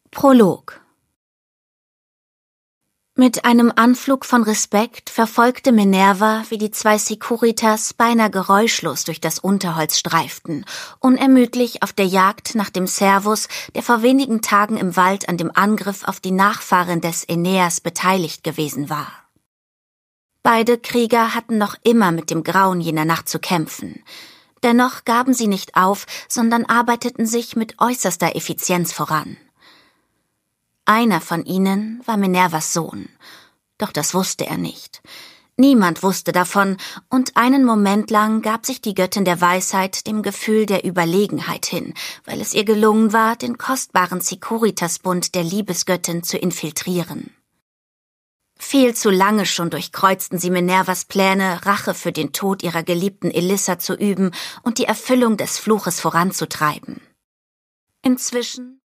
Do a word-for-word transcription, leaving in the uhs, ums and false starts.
Prolog. Mit einem Anflug von Respekt verfolgte Minerva, wie die zwei Securitas beinahe geräuschlos durch das Unterholz streiften, unermüdlich auf der Jagd nach dem Servus, der vor wenigen Tagen im Wald an dem Angriff auf die Nachfahren des Aeneas beteiligt gewesen war. Beide Krieger hatten noch immer mit dem Grauen jener Nacht zu kämpfen. Dennoch gaben sie nicht auf, sondern arbeiteten sich mit äußerster Effizienz voran. Einer von ihnen war Minervas Sohn, doch das wusste er nicht. Niemand wusste davon, und einen Moment lang gab sich die Göttin der Weisheit dem Gefühl der Überlegenheit hin, weil es ihr gelungen war, den kostbaren Securitas-Bund der Liebesgöttin zu infiltrieren. Viel zu lange schon durchkreuzten sie Minervas Pläne, Rache für den Tod ihrer geliebten Elissa zu üben und die Erfüllung des Fluches voranzutreiben. Inzwischen